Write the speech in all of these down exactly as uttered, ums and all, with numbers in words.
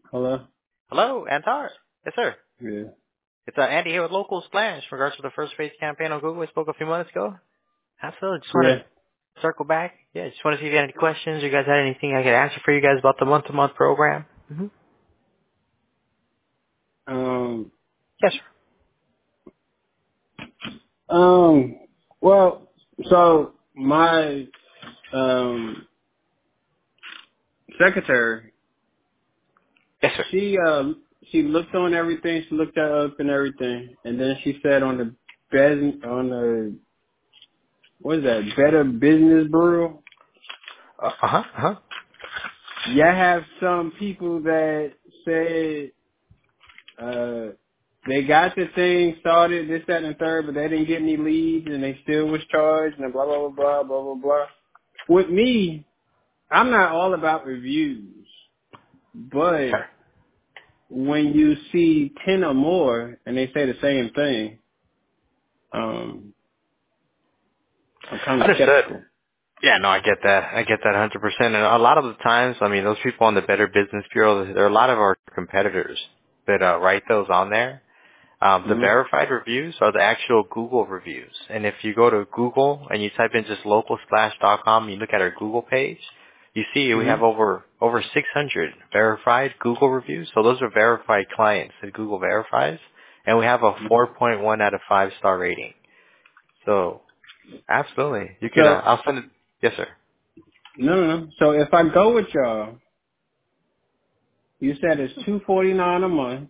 Hello? Hello, Antar. Yes, sir. Yeah. It's uh, Andy here with Local Splash in regards to the first phase campaign on Google. We spoke a few minutes ago. Absolutely. Just want Yeah. to circle back. Yeah, just want to see if you had any questions. You guys had anything I could answer for you guys about the month-to-month program? Mm-hmm. Um, Yes, sir. um, well, so my, um, secretary, Yes, sir. she, uh, she looked on everything, she looked that up and everything, and then she said on the bed, on the, what is that, Better Business Bureau, Uh, uh-huh, uh-huh. you have some people that said, uh, they got the thing started, this, that, and the third, but they didn't get any leads, and they still was charged, and blah, blah, blah, blah, blah, blah, blah. With me, I'm not all about reviews, but Sure. when you see ten or more and they say the same thing, um, I'm kind of Understood. skeptical. Yeah, no, I get that. I get that one hundred percent. And a lot of the times, I mean, those people on the Better Business Bureau, there are a lot of our competitors that uh, write those on there. Um, the hmm verified reviews are the actual Google reviews. And if you go to Google and you type in just local splash dot com, you look at our Google page, you see we hmm have over over six hundred verified Google reviews. So those are verified clients that Google verifies. And we have a hmm four point one out of five star rating. So absolutely. You could, uh, So I'll send it. Yes, sir. no, no, no. So if I go with y'all, you said it's two forty nine a month.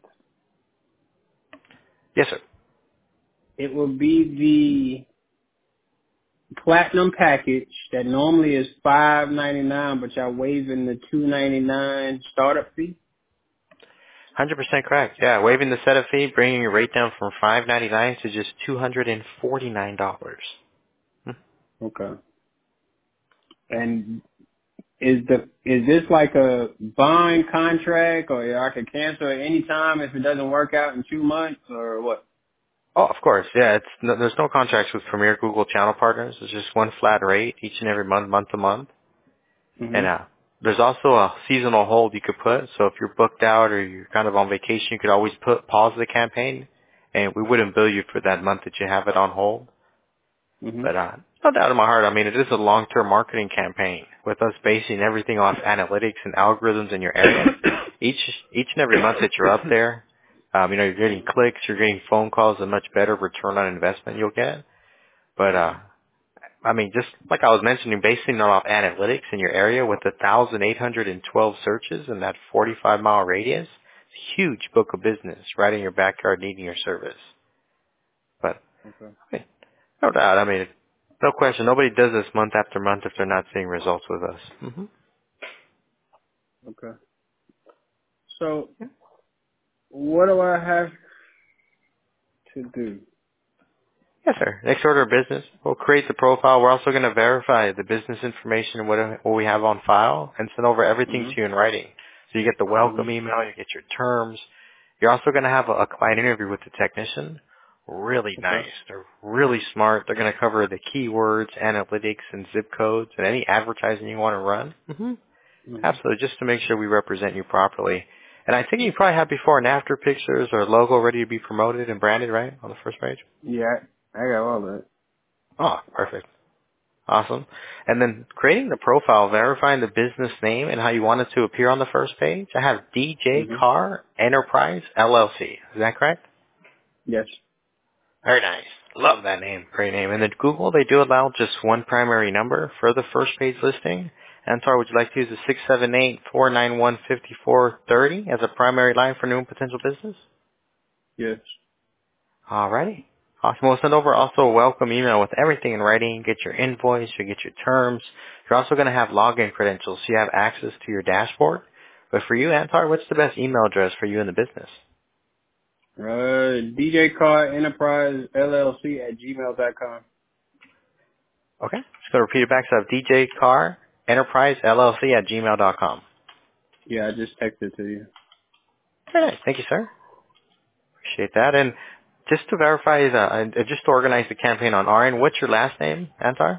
Yes, sir. It will be the platinum package that normally is five ninety nine, but y'all waiving the two ninety nine startup fee. one hundred percent correct. Yeah, waiving the setup fee, bringing your rate down from five ninety-nine to just two hundred forty-nine dollars. Okay. And is the is this like a bond contract, or I could cancel at any time if it doesn't work out in two months, or what? Oh, of course. Yeah, it's no, there's no contracts with Premier Google Channel Partners. It's just one flat rate each and every month, month to month. And Mhm. uh, there's also a seasonal hold you could put. So if you're booked out or you're kind of on vacation, you could always put pause the campaign, and we wouldn't bill you for that month that you have it on hold. Mhm. But uh, no doubt in my heart, I mean, it is a long-term marketing campaign with us basing everything off analytics and algorithms in your area. Each each and every month that you're up there, um, you know, you're getting clicks, you're getting phone calls, a much better return on investment you'll get. But uh, I mean, just like I was mentioning, basing it off analytics in your area with one thousand eight hundred twelve searches in that forty-five mile radius, it's a huge book of business right in your backyard needing your service. But Okay. hey, no doubt, I mean, no question, nobody does this month after month if they're not seeing results with us. hmm Okay. So what do I have to do? Yes, sir. Next order of business, we'll create the profile. We're also going to verify the business information and what, what we have on file and send over everything Mhm. to you in writing. So you get the welcome Mhm. email, you get your terms. You're also going to have a, a client interview with the technician. Really nice. Okay. They're really smart. They're going to cover the keywords, analytics, and zip codes, and any advertising you want to run. hmm Mhm. Absolutely, just to make sure we represent you properly. And I think you probably have before and after pictures or logo ready to be promoted and branded, right, on the first page? Yeah, I got all that. Oh, perfect. Awesome. And then creating the profile, verifying the business name and how you want it to appear on the first page. I have D J Mhm. Car Enterprise L L C. Is that correct? Yes. Very nice. Love that name. Great name. And then Google, they do allow just one primary number for the first page listing. Antar, would you like to use the six seven eight, four nine one, five four three zero as a primary line for new and potential business? Yes. Alrighty. Awesome. We'll send over also a welcome email with everything in writing. Get your invoice, you get your terms. You're also going to have login credentials so you have access to your dashboard. But for you, Antar, what's the best email address for you in the business? Uh, D J Car Enterprise L L C at gmail dot com. Okay. Just going to repeat it back. So I have D J Car Enterprise L L C at gmail dot com. Yeah, I just texted to you. All right. Thank you, sir. Appreciate that. And just to verify, uh, uh, just to organize the campaign on our end, what's your last name, Antar?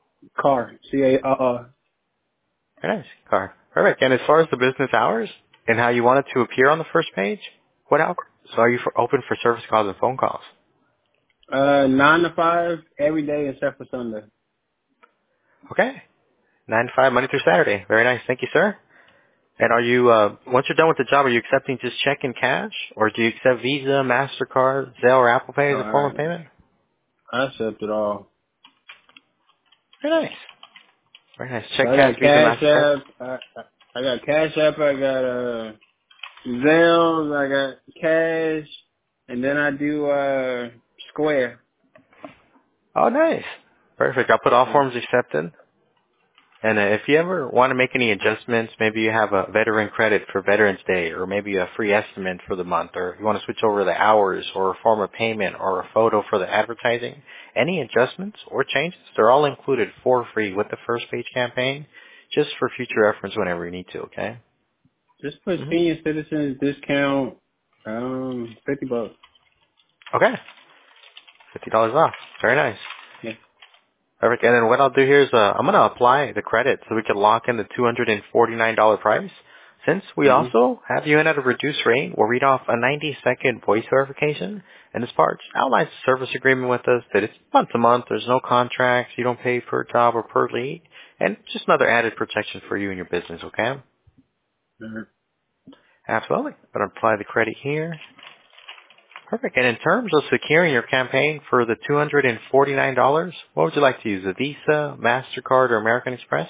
Car. C A R R. Very nice. Car. Perfect. And as far as the business hours, and how you want it to appear on the first page? What else? So are you for, open for service calls and phone calls? Uh, nine to five every day except for Sunday. Okay. nine to five, Monday through Saturday. Very nice. Thank you, sir. And are you, uh, once you're done with the job, are you accepting just check and cash? Or do you accept Visa, MasterCard, Zelle, or Apple Pay So as a form I, of payment? I accept it all. Very nice. Very nice. So Check, I cash, got Visa, Cash MasterCard. App. I, I I got Cash App. I got uh Zelle. I got Cash, and then I do uh Square. Oh, nice. Perfect. I'll put all Yeah. forms accepted. And uh, if you ever want to make any adjustments, maybe you have a veteran credit for Veterans Day, or maybe a free estimate for the month, or you want to switch over the hours, or a form of payment, or a photo for the advertising, any adjustments or changes, they're all included for free with the first page campaign, just for future reference whenever you need to, okay? Just put hmm senior citizens discount. Um, fifty bucks. Okay. fifty dollars off. Very nice. Yeah. Perfect. And then what I'll do here is uh, I'm going to apply the credit so we can lock in the two hundred forty-nine dollars price. Since we Mhm. also have you in at a reduced rate, we'll read off a ninety second voice verification. And this part outlines the service agreement with us that it's month to month. There's no contracts. You don't pay per job or per lead. And just another added protection for you and your business, okay? Mhm. Absolutely. But I'll apply the credit here. Perfect. And in terms of securing your campaign for the two hundred forty-nine dollars, what would you like to use, a Visa, MasterCard, or American Express?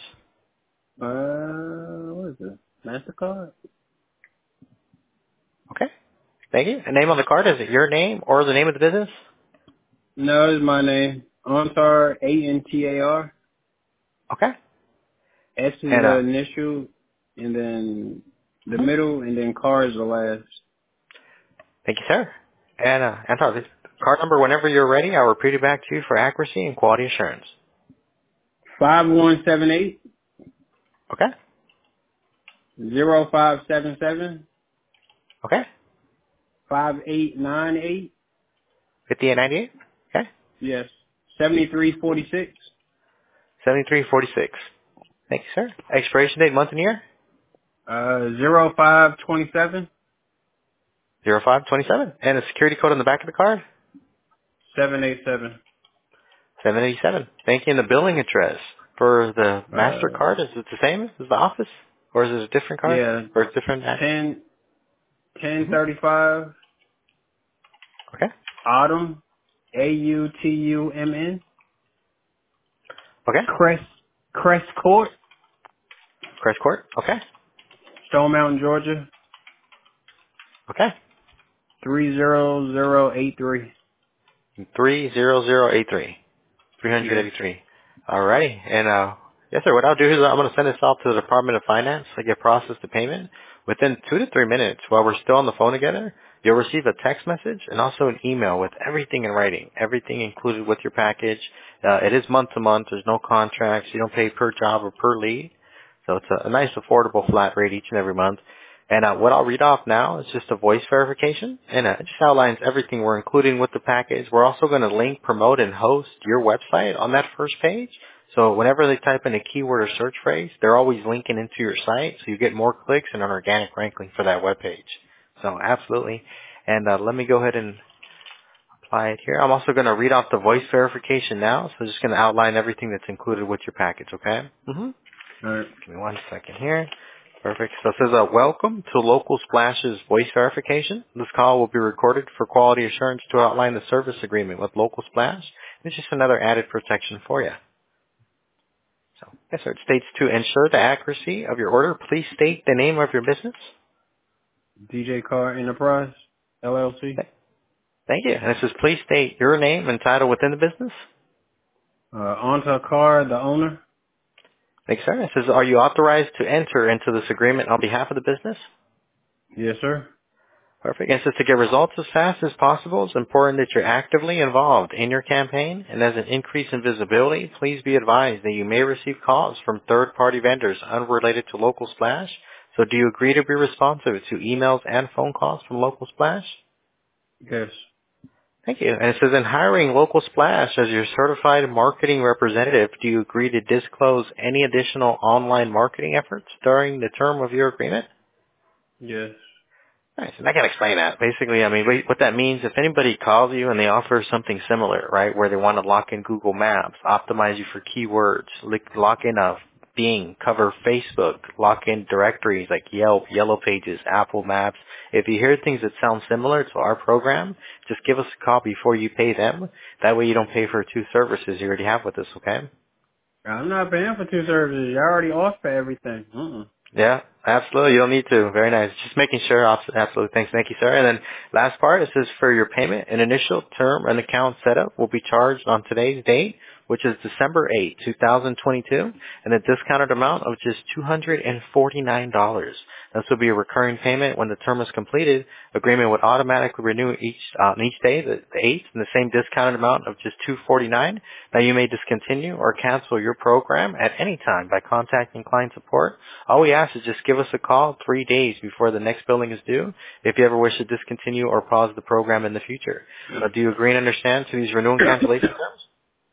Uh, what is it? Mastercard? Okay. Thank you. And name on the card, is it your name or the name of the business? No, it's my name. Antar, A N T A R. Okay. S is And, the uh, initial, and then the mhm. middle, and then car is the last. Thank you, sir. And, uh, Anton, this card number, whenever you're ready, I'll repeat it back to you for accuracy and quality assurance. Five one seven eight Okay. zero five seven seven Okay. five eight nine eight. fifty-eight ninety-eight. Okay. Yes. Seventy three forty six. seventy-three forty-six. Thank you, sir. Expiration date, month and year? Uh, zero five twenty seven zero five twenty-seven. And the security code on the back of the card? seven eight seven. seven eighty-seven. Thank you. And the billing address for the Uh, MasterCard, is it the same as the office? Or is it a different card? yeah. Or a different address? Ten ten Mm-hmm. thirty five. Okay. Autumn. A U T U M N. Okay. Crest Crest Court, Crest Court. Okay. Stone Mountain, Georgia. Okay. Three zero zero eight three. three zero zero eight three. Yes. three eighty-three. Alrighty. And, uh, yes, sir. What I'll do is I'm going to send this off to the Department of Finance to get processed the payment. Within two to three minutes, while we're still on the phone together, you'll receive a text message and also an email with everything in writing, everything included with your package. Uh, it is month to month. There's no contracts. You don't pay per job or per lead. So it's a, a nice, affordable flat rate each and every month. And uh, what I'll read off now is just a voice verification, and uh, it just outlines everything we're including with the package. We're also going to link, promote, and host your website on that first page. So whenever they type in a keyword or search phrase, they're always linking into your site, so you get more clicks and an organic ranking for that web page. So absolutely. And uh, let me go ahead and apply it here. I'm also going to read off the voice verification now, so just going to outline everything that's included with your package, okay? Mm-hmm. All right. Give me one second here. Perfect. So it says, uh, welcome to Local Splash's voice verification. This call will be recorded for quality assurance to outline the service agreement with Local Splash. It's just another added protection for you. So, yes, sir. It states to ensure the accuracy of your order, please state the name of your business. D J Car Enterprise, L L C. Th- Thank you. And it says, please state your name and title within the business. Uh, Antar Car, the owner. Thanks, sir. It says, are you authorized to enter into this agreement on behalf of the business? Yes, sir. Perfect. And so to get results as fast as possible, it's important that you're actively involved in your campaign. And as an increase in visibility, please be advised that you may receive calls from third-party vendors unrelated to Local Splash. So do you agree to be responsive to emails and phone calls from Local Splash? Yes. Thank you. And it says, in hiring Local Splash as your certified marketing representative, do you agree to disclose any additional online marketing efforts during the term of your agreement? Yes. Nice. And I can explain that. Basically, I mean, wait, what that means, if anybody calls you and they offer something similar, right, where they want to lock in Google Maps, optimize you for keywords, like lock in a Bing, cover Facebook, lock in directories like Yelp, Yellow Pages, Apple Maps. If you hear things that sound similar to our program, just give us a call before you pay them. That way you don't pay for two services you already have with us, okay? I'm not paying for two services. You already offer everything. Mm-mm. Yeah, absolutely. You don't need to. Very nice. Just making sure. Abs- Absolutely. Thanks. Thank you, sir. And then last part, it says for your payment, an initial term and account setup will be charged on today's date, which is December eighth, twenty twenty-two, and a discounted amount of just two hundred forty-nine dollars. This will be a recurring payment when the term is completed. Agreement would automatically renew each uh, on each day, the, the eighth, and the same discounted amount of just two hundred forty-nine dollars. Now you may discontinue or cancel your program at any time by contacting client support. All we ask is just give us a call three days before the next billing is due if you ever wish to discontinue or pause the program in the future. Now, do you agree and understand to these renewal and cancellation terms?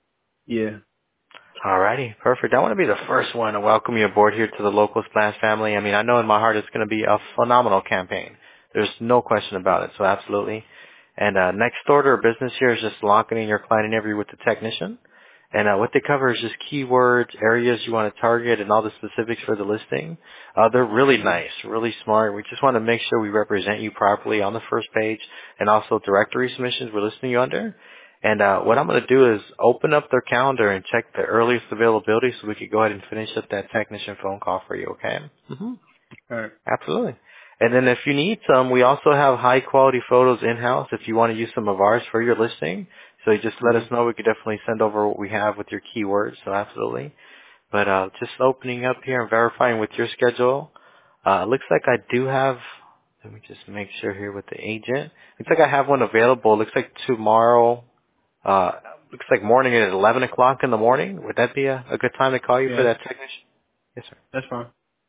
Yeah. Alrighty, perfect. I want to be the first one to welcome you aboard here to the Local Splash family. I mean, I know in my heart it's going to be a phenomenal campaign. There's no question about it, so absolutely. And uh, next order of business here is just locking in your client interview with the technician. And uh, what they cover is just keywords, areas you want to target, and all the specifics for the listing. Uh, they're really nice, really smart. We just want to make sure we represent you properly on the first page, and also directory submissions we're listing you under. And uh, what I'm going to do is open up their calendar and check the earliest availability so we could go ahead and finish up that technician phone call for you, okay? Mm-hmm. All right. Absolutely. And then if you need some, we also have high quality photos in-house if you want to use some of ours for your listing. So you just let us Mm-hmm. know. We could definitely send over what we have with your keywords, so absolutely. But uh, just opening up here and verifying with your schedule. Uh, looks like I do have, let me just make sure here with the agent. Looks like I have one available. Looks like tomorrow, uh, looks like morning at eleven o'clock in the morning. Would that be a, a good time to call you for Yeah. that technician? Yes, sir. That's fine.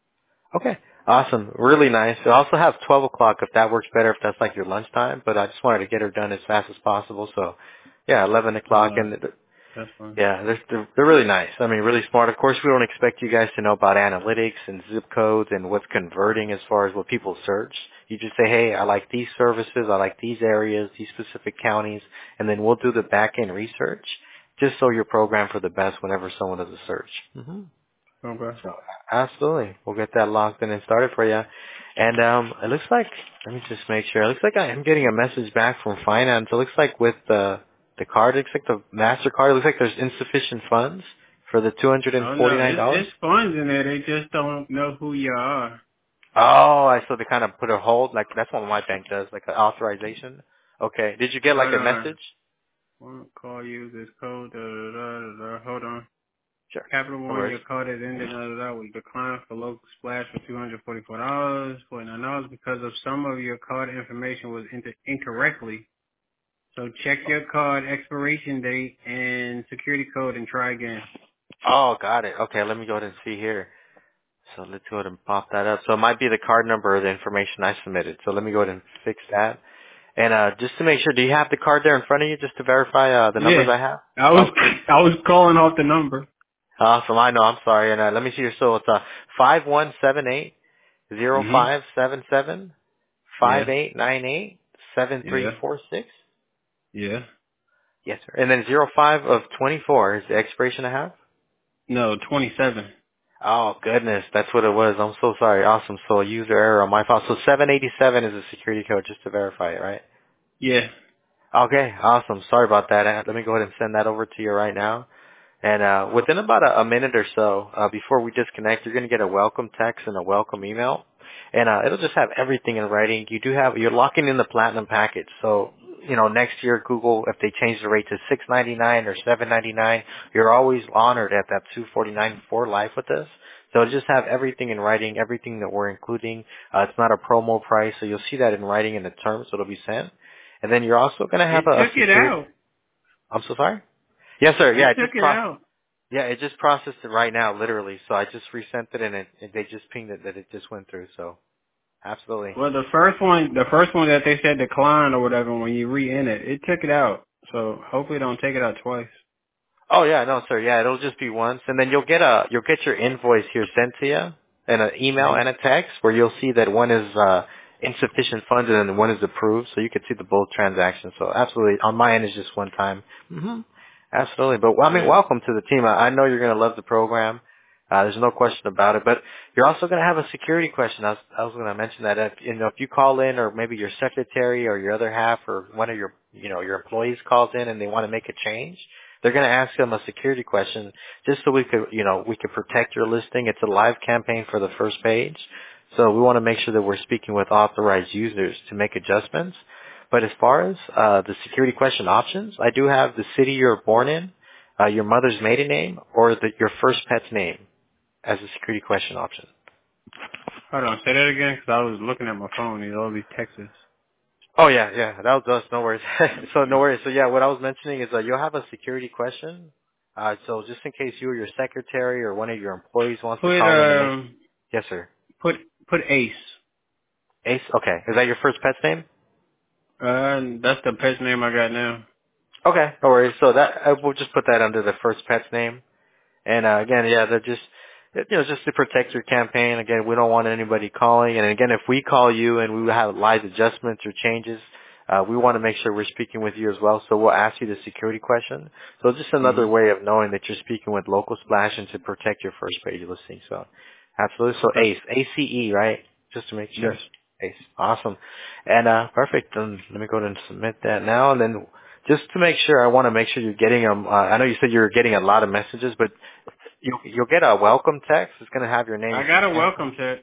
Okay. Awesome. Really nice. I also have twelve o'clock if that works better, if that's like your lunchtime, but I just wanted to get her done as fast as possible. So, yeah, eleven o'clock. Uh, And th- that's fine. yeah, they're, they're, they're really nice. I mean, really smart. Of course, we don't expect you guys to know about analytics and zip codes and what's converting as far as what people search. You just say, hey, I like these services, I like these areas, these specific counties, and then we'll do the back-end research just so you're programmed for the best whenever someone does a search. hmm Okay. So absolutely, we'll get that locked in and started for you. And um, it looks like, let me just make sure. It looks like I am getting a message back from finance. It looks like with the the card, it looks like the Mastercard. It looks like there's insufficient funds for the two hundred and Oh forty no, nine it's dollars. it's funds in there. They just don't know who you are. Oh, I saw they kind of put a hold. Like that's what my bank does, like an authorization. Okay. Did you get like Hold a on. message? Won't call you this code. Da, da, da, da, da. Hold on. Sure. Capital No One, worries. your card is ended. Da, da, da, was declined for local splash for two hundred forty-four dollars, forty-nine dollars because of some of your card information was entered incorrectly. So check your card expiration date and security code and try again. Oh, got it. Okay, let me go ahead and see here. So let's go ahead and pop that up. So it might be the card number or the information I submitted. So let me go ahead and fix that. And uh, just to make sure, do you have the card there in front of you just to verify uh, the numbers Yeah, I have? I was Okay. I was calling off the number. Awesome. I know. I'm sorry. And uh, let me see your so it's uh five one seven eight zero Mhm. five seven seven five Yeah. eight nine eight seven three Yeah. four six. Yeah. Yes, sir. And then zero five of twenty four is the expiration I have. No, twenty-seven. Oh goodness, that's what it was. I'm so sorry. Awesome. So a user error on my file. So seven eighty seven is the security code just to verify it, right? Yeah. Okay, awesome. Sorry about that. Uh, Let me go ahead and send that over to you right now. And uh, within about a, a minute or so, uh, before we disconnect, you're going to get a welcome text and a welcome email. And uh, it'll just have everything in writing. You do have, you're locking in the platinum package. So, you know, next year, Google, if they change the rate to six ninety-nine or seven ninety-nine, you're always honored at that two forty-nine for life with us. So it'll just have everything in writing, everything that we're including. Uh, it's not a promo price, so you'll see that in writing in the terms that'll be sent. And then you're also going to have It a, a took it security. out. I'm so sorry. Yes, sir. It Yeah, it took just it processed. out. Yeah, it just processed it right now, literally. So I just resent it, and it, and they just pinged it that it just went through. So absolutely. Well, the first one, the first one that they said declined or whatever, when you re-in it, it took it out. So hopefully, don't take it out twice. Oh yeah, no, sir. Yeah, it'll just be once, and then you'll get a you'll get your invoice here sent to you, and an email Mhm. and a text where you'll see that one is uh, insufficient funds and then one is approved, so you can see the both transactions. So absolutely, on my end, it's just one time. hmm Absolutely. But, well, I mean, Yeah. welcome to the team. I, I know you're going to love the program. Uh, there's no question about it. But you're also going to have a security question. I was, I was going to mention that. If, you know, if you call in, or maybe your secretary or your other half or one of your, you know, your employees calls in and they want to make a change, they're going to ask them a security question just so we could, you know, we could protect your listing. It's a live campaign for the first page. So we want to make sure that we're speaking with authorized users to make adjustments. But as far as uh, the security question options, I do have the city you're born in, uh, your mother's maiden name, or the, your first pet's name as a security question option. Hold on, say that again, because I was looking at my phone. These all these texts. Oh yeah, yeah, that was us. No worries. So no worries. So yeah, what I was mentioning is uh, you'll have a security question. Uh, so just in case you or your secretary or one of your employees wants to Put call in and make. um, Yes, sir. put put Ace. Ace. Okay. Is that your first pet's name? Uh, that's the pet name I got now. Okay. No worries. So that uh, we'll just put that under the first pet's name. And uh, again, yeah, they're just, you know, just to protect your campaign. Again, we don't want anybody calling. And again, if we call you and we have live adjustments or changes, uh, we want to make sure we're speaking with you as well. So we'll ask you the security question. So just another Mhm. way of knowing that you're speaking with Local Splash and to protect your first page listing. So absolutely. So Okay. ACE, A C E, right? Just to make Yes. sure. ACE. Awesome. And uh, perfect. Then let me go ahead and submit that now. And then just to make sure, I want to make sure you're getting them. Uh, I know you said you're getting a lot of messages, but you, you'll get a welcome text. It's going to have your name. I It says got a Anton. welcome text.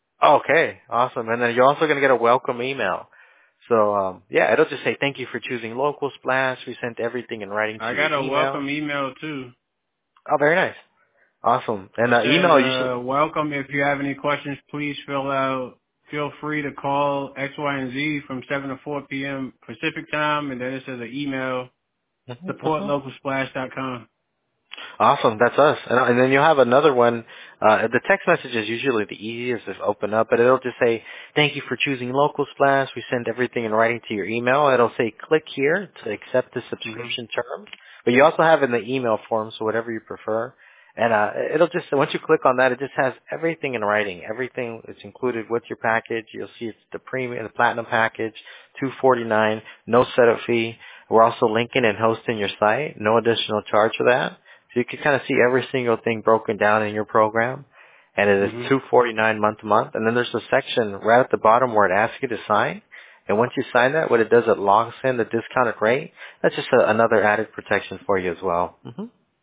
Okay, awesome. And then you're also going to get a welcome email. So, um, yeah, it'll just say, thank you for choosing Local Splash. We sent everything in writing I to your got a email. welcome email too. Oh, very nice. Awesome. And It uh, says, email, you should... uh, welcome. If you have any questions, please fill out. Feel free to call X, Y, and Z from seven to four p.m. Pacific time. And then it says an email, Mhm, support mhm. local splash dot com. Awesome, that's us. And, and then you'll have another one. Uh, the text message is usually the easiest to open up, but it'll just say, thank you for choosing Local Splash. We send everything in writing to your email. It'll say, click here to accept the Mhm. subscription terms. But you also have it in the email form, so whatever you prefer. And uh, it'll just, once you click on that, it just has everything in writing. Everything is included with your package. You'll see it's the premium, the platinum package, two forty-nine, no setup fee. We're also linking and hosting your site, no additional charge for that. So you can kind of see every single thing broken down in your program. And it is Mhm. two forty-nine month to month. And then there's a section right at the bottom where it asks you to sign. And once you sign that, what it does, it logs in the discounted rate. That's just a, another added protection for you as well. hmm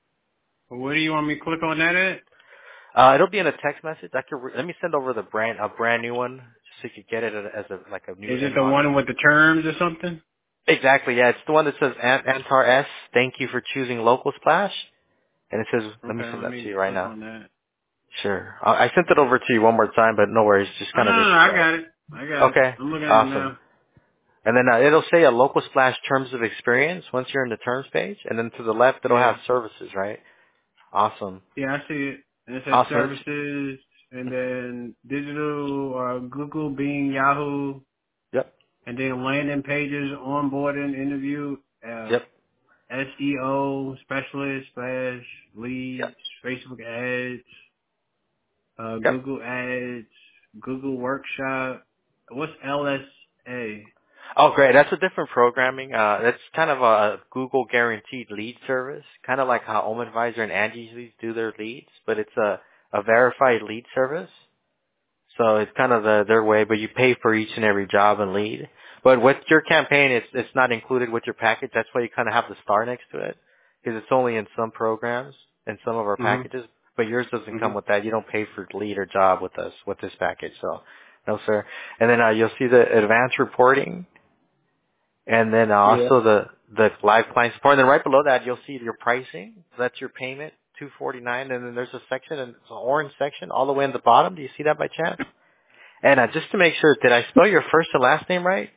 Where do you want me to click on that at? Uh, it'll be in a text message. I could re- let me send over the brand a brand new one just so you could get it as a like a new Is it the inbox. one with the terms or something? Exactly. Yeah, it's the one that says Ant- Antar S. Thank you for choosing Local Splash. And it says, let me Okay, send let that to me you right click now. on that. Sure. I I sent it over to you one more time, but no worries. Just Oh, kind no, of no, just. no, I got Uh, it. I got it. okay. I'm looking at it Awesome. now. And then uh, it'll say a Local Splash terms of experience once you're in the terms page, and then to the left it'll Yeah. have services, right? Awesome. Yeah, I see it. And it says Awesome. It's, services, and then digital, uh, Google, Bing, Yahoo, yep. and then landing pages, onboarding, interview, uh, Yep. S E O specialist slash Yep. leads, Facebook ads, uh, Yep. Google ads, Google workshop. What's L S A? Oh, great. That's a different programming. Uh, that's kind of a Google guaranteed lead service, kind of like how Home Advisor and Angie's Leads do their leads, but it's a, a verified lead service. So it's kind of the, their way, but you pay for each and every job and lead. But with your campaign, it's it's not included with your package. That's why you kind of have the star next to it, because it's only in some programs and some of our Mhm. packages. But yours doesn't come Mhm. with that. You don't pay for lead or job with us with this package. So, no sir. And then uh, you'll see the advanced reporting, and then uh, Yeah. also the the live client support. And then right below that, you'll see your pricing. So that's your payment, two forty nine. And then there's a section, and it's an orange section all the way in the bottom. Do you see that by chance? And uh, just to make sure, did I spell your first and last name right?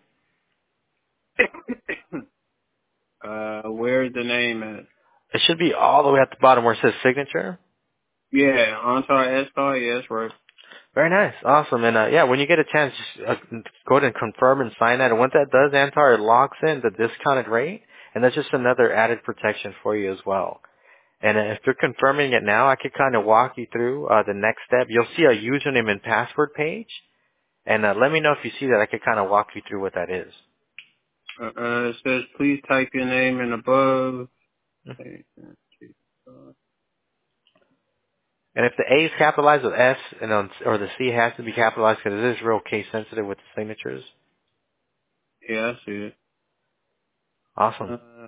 uh, where's the name at? It should be all the way at the bottom where it says signature. Yeah, Antar Estar. Yes, right. Very nice. Awesome. And uh, yeah, when you get a chance, just uh, go ahead and confirm and sign that. And what that does, Antar, it locks in the discounted rate. And that's just another added protection for you as well. And if you're confirming it now, I could kind of walk you through uh, the next step. You'll see a username and password page. And uh, let me know if you see that. I could kind of walk you through what that is. Uh, uh, it says, please type your name in above. Okay. And if the A is capitalized with S, and on, or the C has to be capitalized because it is real case sensitive with the signatures. Yeah, I see it. Awesome. Uh,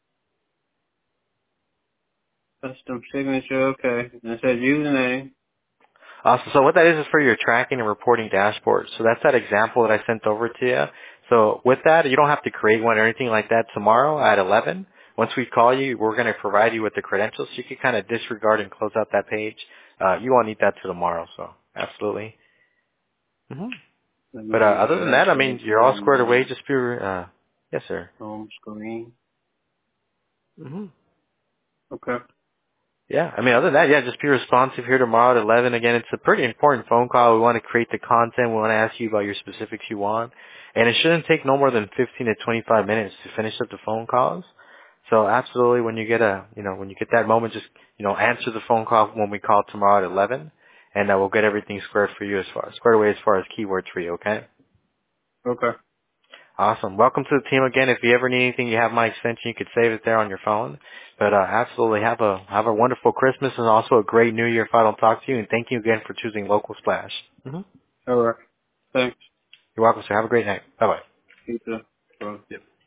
custom signature, okay. And it says username. Awesome. So what that is is for your tracking and reporting dashboard. So that's that example that I sent over to you. So with that, you don't have to create one or anything like that tomorrow at eleven. Once we call you, we're going to provide you with the credentials. So you can kind of disregard and close out that page. Uh, you won't need that till tomorrow. So absolutely. hmm Let But uh, me other than uh, that, I go mean, to you're all squared away. my Just be, uh, yes, sir. home screen. hmm Okay. Yeah, I mean, other than that, yeah, just be responsive here tomorrow at eleven. Again, it's a pretty important phone call. We want to create the content. We want to ask you about your specifics you want. And it shouldn't take no more than fifteen to twenty-five minutes to finish up the phone calls. So absolutely, when you get a, you know, when you get that moment, just, you know, answer the phone call when we call tomorrow at eleven. And uh, we'll get everything squared for you as far, squared away as far as keywords for you, okay? Okay. Awesome. Welcome to the team again. If you ever need anything, you have my extension. You could save it there on your phone. But uh, absolutely, have a have a wonderful Christmas and also a great New Year if I don't talk to you. And thank you again for choosing Local Splash. hmm All right. Thanks. You're welcome, sir. Have a great night. Bye bye. You too. Bye. Yep.